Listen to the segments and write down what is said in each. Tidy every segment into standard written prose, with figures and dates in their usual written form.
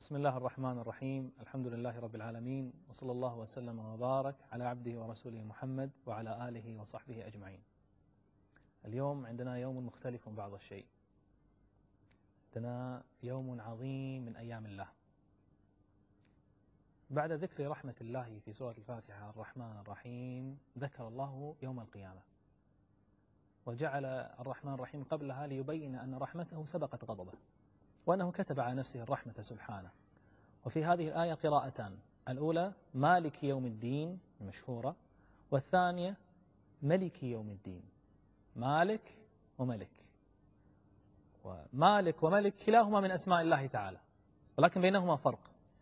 بسم الله الرحمن الرحيم. الحمد لله رب العالمين، وصلى الله وسلم وبارك على عبده ورسوله محمد وعلى آله وصحبه أجمعين. اليوم عندنا يوم مختلف بعض الشيء، عندنا يوم عظيم من أيام الله. بعد ذكر رحمة الله في سورة الفاتحة الرحمن الرحيم، ذكر الله يوم القيامة، وجعل الرحمن الرحيم قبلها ليبين أن رحمته سبقت غضبه، وأنه كتب على نفسه الرحمة سبحانه. وفي هذه الآية قراءتان: الأولى مالك يوم الدين المشهورة، والثانية ملك يوم الدين. مالك وملك، ومالك وملك كلاهما من أسماء الله تعالى، ولكن بينهما فرق.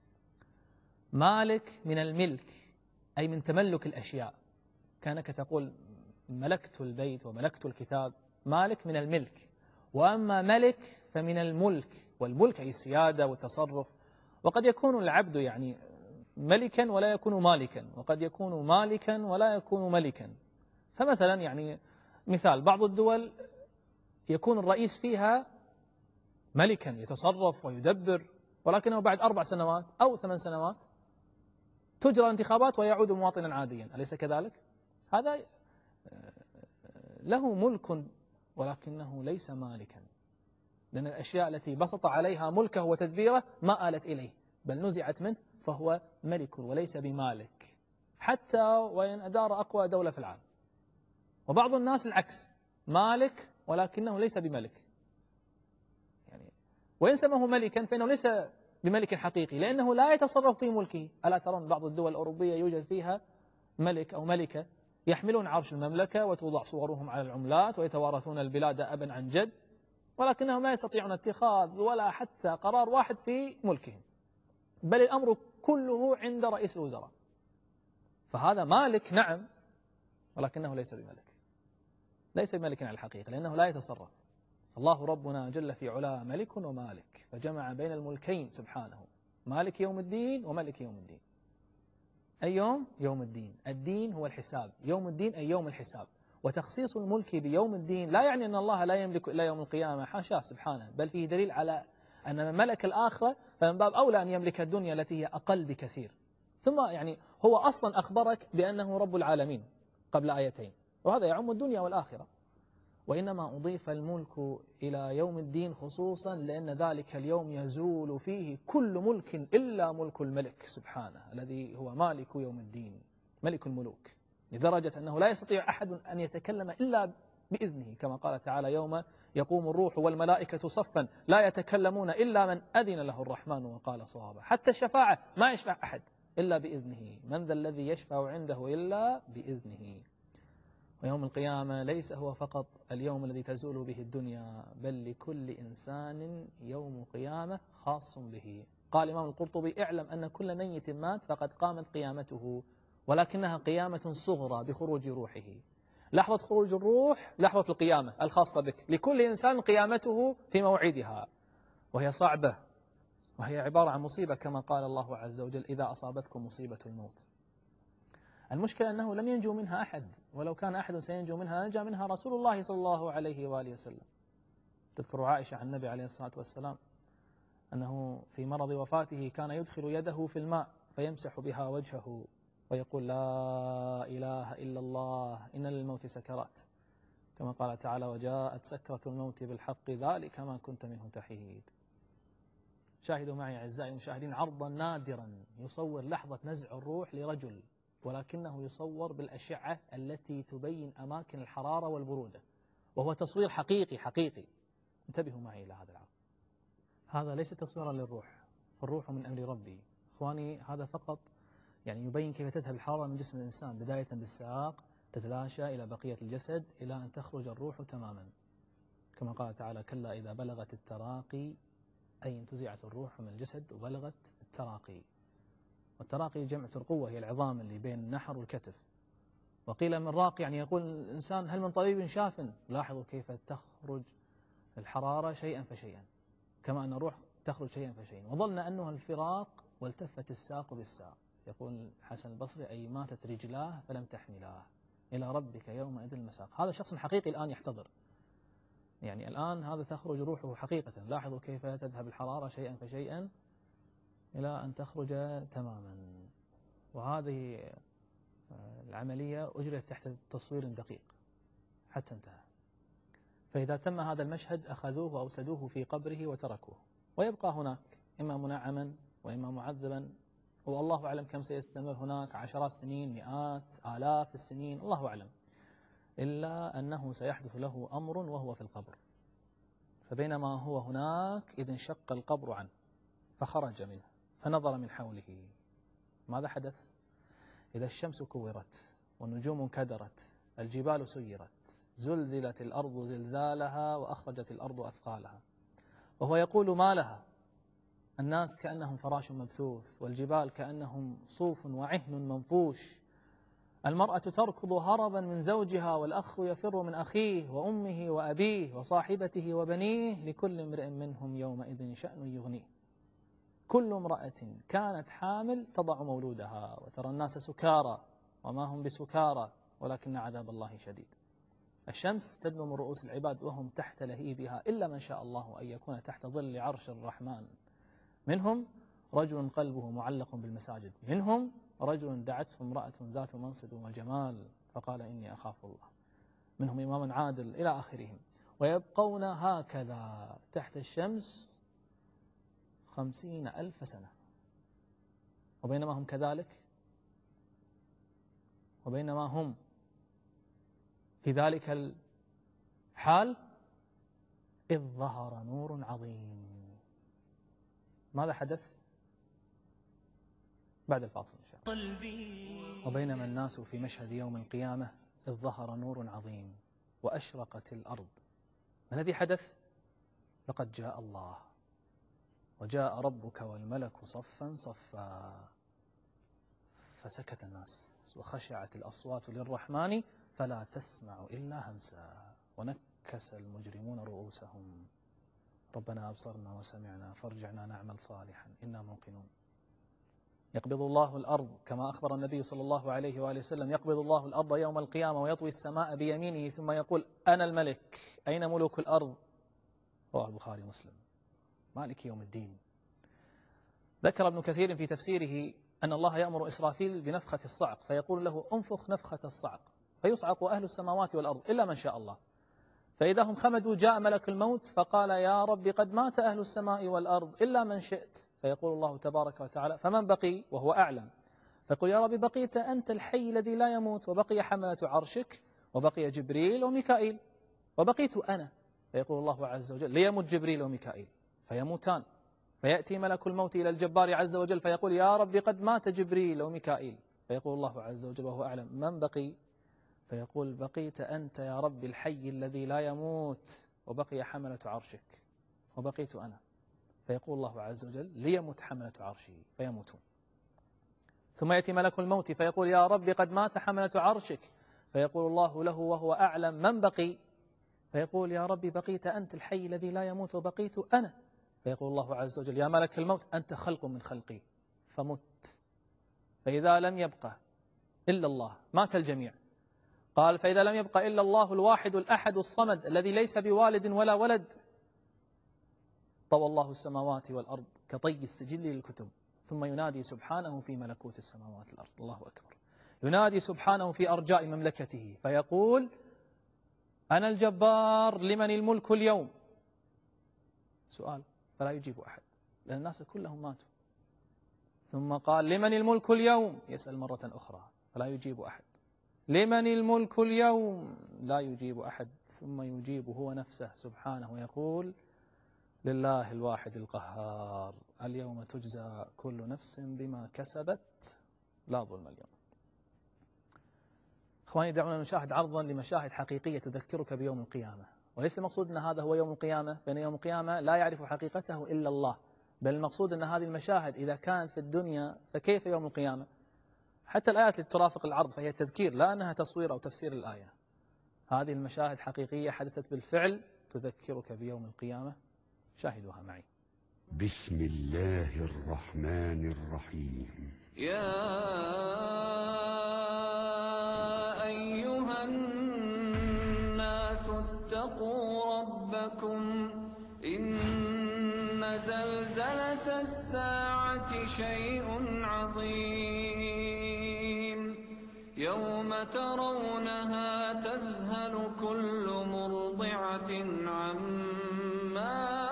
مالك من الملك، أي من تملك الأشياء، كأنك تقول ملكت البيت وملكت الكتاب. مالك من الملك. وأما ملك فمن الملك، والملك أي السيادة والتصرف. وقد يكون العبد يعني ملكا ولا يكون مالكا، وقد يكون مالكا ولا يكون ملكا. فمثلا يعني مثال، بعض الدول يكون الرئيس فيها ملكا يتصرف ويدبر، ولكنه بعد 4 سنوات أو 8 سنوات تجرى الانتخابات ويعود مواطنا عاديا، أليس كذلك؟ هذا له ملك ولكنه ليس مالكا، لأن الأشياء التي بسط عليها ملكه وتدبيره ما آلت إليه، بل نزعت منه، فهو ملك وليس بمالك، حتى وإن أدار أقوى دولة في العالم. وبعض الناس العكس، مالك ولكنه ليس بملك، يعني وإن سماه ملكا فإنه ليس بملك حقيقي، لأنه لا يتصرف في ملكه. ألا ترون بعض الدول الأوروبية يوجد فيها ملك أو ملكة يحملون عرش المملكة وتوضع صورهم على العملات ويتوارثون البلاد أبا عن جد، ولكنهم لا يستطيعون اتخاذ ولا حتى قرار واحد في ملكهم، بل الأمر كله عند رئيس الوزراء. فهذا مالك نعم، ولكنه ليس بملك، ليس بملك على الحقيقة، لأنه لا يتصرف. الله ربنا جل في علاه ملك ومالك، فجمع بين الملكين سبحانه، مالك يوم الدين وملك يوم الدين. أي يوم؟ يوم الدين. الدين هو الحساب، يوم الدين أي يوم الحساب. وتخصيص الملك بيوم الدين لا يعني أن الله لا يملك إلا يوم القيامة، حاشاه سبحانه، بل فيه دليل على أن من ملك الآخرة فمن باب أولى أن يملك الدنيا التي هي أقل بكثير. ثم يعني هو أصلا أخبرك بأنه رب العالمين قبل آيتين، وهذا يعم الدنيا والآخرة. وإنما أضيف الملك إلى يوم الدين خصوصا لأن ذلك اليوم يزول فيه كل ملك إلا ملك الملك سبحانه، الذي هو مالك يوم الدين، ملك الملوك، لدرجة أنه لا يستطيع أحد أن يتكلم إلا بإذنه، كما قال تعالى: يوم يقوم الروح والملائكة صفا لا يتكلمون إلا من أذن له الرحمن وقال صوابا. حتى الشفاعة ما يشفع أحد إلا بإذنه، من ذا الذي يشفع عنده إلا بإذنه. ويوم القيامة ليس هو فقط اليوم الذي تزول به الدنيا، بل لكل إنسان يوم قيامة خاص به. قال الإمام القرطبي: اعلم أن كل ميت مات فقد قامت قيامته، ولكنها قيامة صغرى بخروج روحه. لحظة خروج الروح لحظة القيامة الخاصة بك، لكل إنسان قيامته في موعدها، وهي صعبة، وهي عبارة عن مصيبة، كما قال الله عز وجل: إذا أصابتكم مصيبة الموت. المشكلة أنه لن ينجو منها أحد، ولو كان أحد سينجو منها نجا منها رسول الله صلى الله عليه وآله وسلم. تذكر عائشة عن النبي عليه الصلاة والسلام أنه في مرض وفاته كان يدخل يده في الماء فيمسح بها وجهه ويقول: لا إله إلا الله إن للموت سكرات، كما قال تعالى: وجاءت سكرة الموت بالحق ذلك ما كنت منه تحيد. شاهدوا معي أعزائي المشاهدين عرضا نادرا يصور لحظة نزع الروح لرجل، ولكنه يصور بالأشعة التي تبين أماكن الحرارة والبرودة، وهو تصوير حقيقي. انتبهوا معي إلى هذا العرض. هذا ليس تصويرا للروح، فالروح من أمر ربي. إخواني، هذا فقط يعني يبين كيف تذهب الحرارة من جسم الإنسان، بداية بالساق تتلاشى إلى بقية الجسد إلى أن تخرج الروح تماما، كما قال تعالى: كلا إذا بلغت التراقي، أي انتزعت الروح من الجسد وبلغت التراقي. والتراقي جمع ترقوة، هي العظام اللي بين النحر والكتف. وقيل من راق، يعني يقول الإنسان: هل من طبيب شاف؟ لاحظوا كيف تخرج الحرارة شيئا فشيئا، كما أن الروح تخرج شيئا فشيئا. وظلنا أنه الفراق والتفت الساق بالساق، يقول حسن البصري: أي ماتت رجلاه فلم تحملاه إلى ربك يومئذ المساق. هذا شخص حقيقي الآن يحتضر، يعني الآن هذا تخرج روحه حقيقة. لاحظوا كيف تذهب الحرارة شيئا فشيئا إلى أن تخرج تماما. وهذه العملية أجرت تحت تصوير دقيق حتى انتهى. فإذا تم هذا المشهد أخذوه وأوسدوه في قبره وتركوه، ويبقى هناك إما منعما وإما معذبا، والله أعلم كم سيستمر هناك، عشرات السنين، مئات، آلاف السنين، الله أعلم، إلا أنه سيحدث له أمر وهو في القبر. فبينما هو هناك إذ انشق القبر عنه فخرج منه فنظر من حوله. ماذا حدث؟ إذا الشمس كورت والنجوم انكدرت، الجبال سيرت، زلزلت الأرض زلزالها وأخرجت الأرض أثقالها، وهو يقول ما لها، الناس كأنهم فراش مبثوث، والجبال كأنهم صوف وعهن منفوش، المرأة تركض هربا من زوجها، والأخ يفر من أخيه وأمه وأبيه وصاحبته وبنيه، لكل امرئ منهم يومئذ شأن يغنيه. كل امرأة كانت حامل تضع مولودها، وترى الناس سكارى وما هم بسكارى ولكن عذاب الله شديد. الشمس تدنو من رؤوس العباد وهم تحت لهيبها، إلا من شاء الله أن يكون تحت ظل عرش الرحمن. منهم رجل قلبه معلق بالمساجد، منهم رجل دعته امرأة ذات منصب وجمال فقال إني أخاف الله، منهم إمام عادل، إلى آخرهم. ويبقون هكذا تحت الشمس 50,000 سنة. وبينما هم كذلك، وبينما هم في ذلك الحال، إذ ظهر نور عظيم. ماذا حدث؟ بعد الفاصل إن شاء الله. وبينما الناس في مشهد يوم القيامة إذ ظهر نور عظيم وأشرقت الأرض. ما الذي حدث؟ لقد جاء الله وجاء ربك والملك صفا صفا، فسكت الناس وخشعت الأصوات للرحمن فلا تسمع إلا همسا، ونكس المجرمون رؤوسهم. ربنا أبصرنا وسمعنا فارجعنا نعمل صالحا إنا موقنون. يقبض الله الأرض كما أخبر النبي صلى الله عليه وآله وسلم، يقبض الله الأرض يوم القيامة ويطوي السماء بيمينه ثم يقول أنا الملك أين ملوك الأرض؟ رواه البخاري ومسلم. مالك يوم الدين. ذكر ابن كثير في تفسيره أن الله يأمر إسرافيل بنفخة الصعق، فيقول له انفخ نفخة الصعق، فيصعق أهل السماوات والأرض إلا من شاء الله. فإذا هم خمدوا جاء ملك الموت فقال يا رب قد مات أهل السماء والأرض إلا من شئت، فيقول الله تبارك وتعالى فمن بقي وهو أعلم، فيقول يا رب بقيت أنت الحي الذي لا يموت، وبقي حملة عرشك، وبقي جبريل وميكائيل، وبقيت أنا. فيقول الله عز وجل ليمت جبريل وميكائيل فيموتان، فيأتي ملك الموت إلى الجبار عز وجل فيقول يا رب قد مات جبريل وميكائيل، فيقول الله عز وجل وهو أعلم من بقي؟ فيقول بقيت أنت يا رب الحي الذي لا يموت، وبقي حملة عرشك، وبقيت أنا. فيقول الله عز وجل ليمت حملة عرشه فيموتون. ثم يأتي ملك الموت فيقول يا رب قد مات حملة عرشك، فيقول الله له وهو أعلم من بقي؟ فيقول يا رب بقيت أنت الحي الذي لا يموت وبقيت أنا. فيقول الله عز وجل يا ملك الموت أنت خلق من خلقي فمت. فإذا لم يبقى إلا الله مات الجميع. قال فإذا لم يبقى إلا الله الواحد الأحد الصمد الذي ليس بوالد ولا ولد، طوى الله السماوات والأرض كطي السجل للكتب، ثم ينادي سبحانه في ملكوت السماوات والأرض. الله أكبر. ينادي سبحانه في أرجاء مملكته فيقول أنا الجبار لمن الملك اليوم؟ سؤال، فلا يجيب أحد لأن الناس كلهم ماتوا. ثم قال لمن الملك اليوم؟ يسأل مرة أخرى فلا يجيب أحد. لمن الملك اليوم؟ لا يجيب أحد. ثم يجيب هو نفسه سبحانه ويقول لله الواحد القهار اليوم تجزى كل نفس بما كسبت لا ظلم اليوم. إخواني دعونا نشاهد عرضا لمشاهد حقيقية تذكرك بيوم القيامة. وليس المقصود أن هذا هو يوم القيامة، بأن يوم القيامة لا يعرف حقيقته إلا الله، بل المقصود أن هذه المشاهد إذا كانت في الدنيا فكيف يوم القيامة؟ حتى الآيات التي ترافق العرض فهي تذكير لا أنها تصوير أو تفسير الآية. هذه المشاهد حقيقية حدثت بالفعل تذكرك بيوم القيامة. شاهدوها معي. بسم الله الرحمن الرحيم. يا أيها الناس اتقوا ربكم إن زلزلة الساعة شيء عظيم يوم ترونها تذهل كل مرضعة عما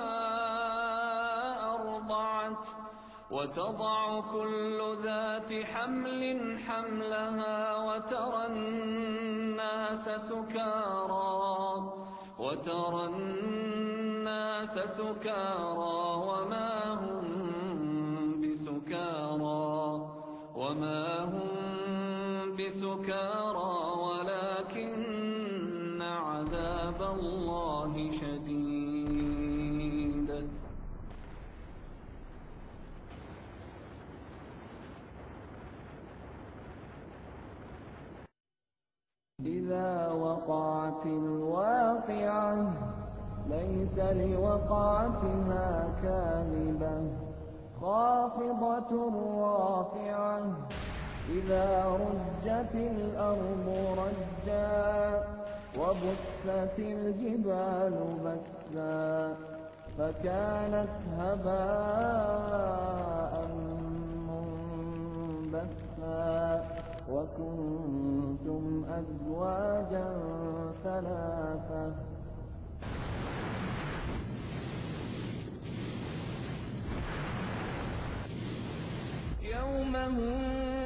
أرضعت وتضع كل ذات حمل حملها وترى الناس سكارى وما هم بسكارى ولكن عذاب الله شديد. إذا وقعت الواقعة ليس لوقعتها كاذبة خافضة رافعة إذا رجت الأرض رجا وبثت الجبال بسا فكانت هباء منبثا وكنتم أزواجا ثلاثة يوم هم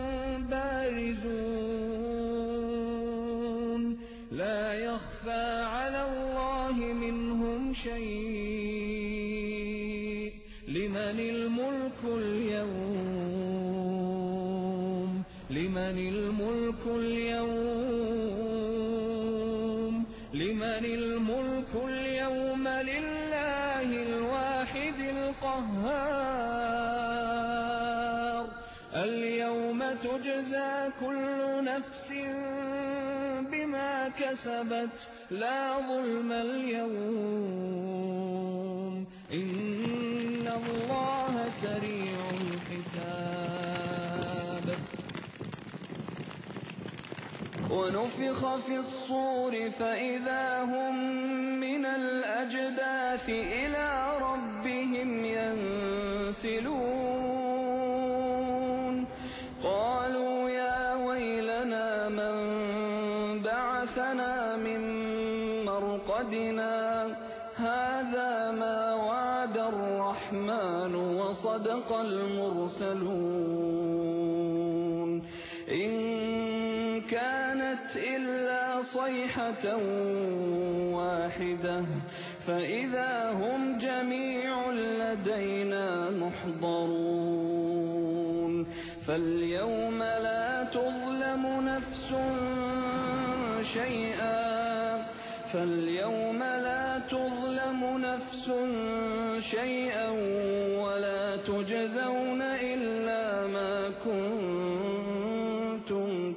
بارزون لا يخفى على الله منهم شيء لمن الملك اليوم لله الواحد القهار اليوم تجزى كل نفس بما كسبت لا ظلم اليوم إن الله سريع الحساب. ونفخ في الصور فإذا هم من الأجداث إلى ربهم ينسلون قالوا يا ويلنا من بعثنا من مرقدنا هذا ما وعد الرحمن وصدق المرسلون إن كانت إلا صيحة واحدة فإذا هم جميع لدينا محضرون فاليوم لا تظلم نفس شيئا ولا تجزون إلا ما كنتم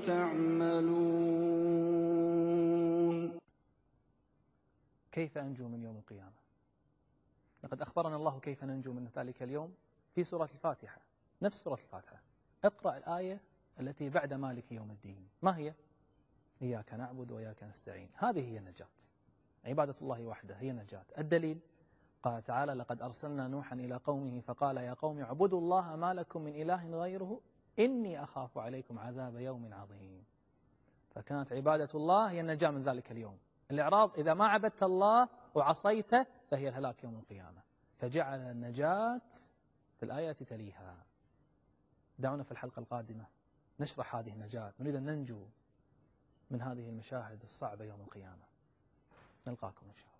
تعملون. كيف أنجو من يوم القيامة؟ لقد أخبرنا الله كيف ننجو من ذلك اليوم في سورة الفاتحة، نفس سورة الفاتحة. اقرأ الآية التي بعد مالك يوم الدين، ما هي؟ إياك نعبد وإياك نستعين. هذه هي النجاة، عبادة الله وحده هي النجاة. الدليل قال تعالى لقد أرسلنا نوحا إلى قومه فقال يا قوم اعبدوا الله ما لكم من إله غيره إني أخاف عليكم عذاب يوم عظيم. فكانت عبادة الله هي النجاة من ذلك اليوم. الإعراض إذا ما عبدت الله وعصيته فهي الهلاك يوم القيامة، فجعل النجاة في الآية تليها. دعونا في الحلقة القادمة نشرح هذه النجاة، نريد أن ننجو من هذه المشاهد الصعبة يوم القيامة. نلقاكم إن شاء الله.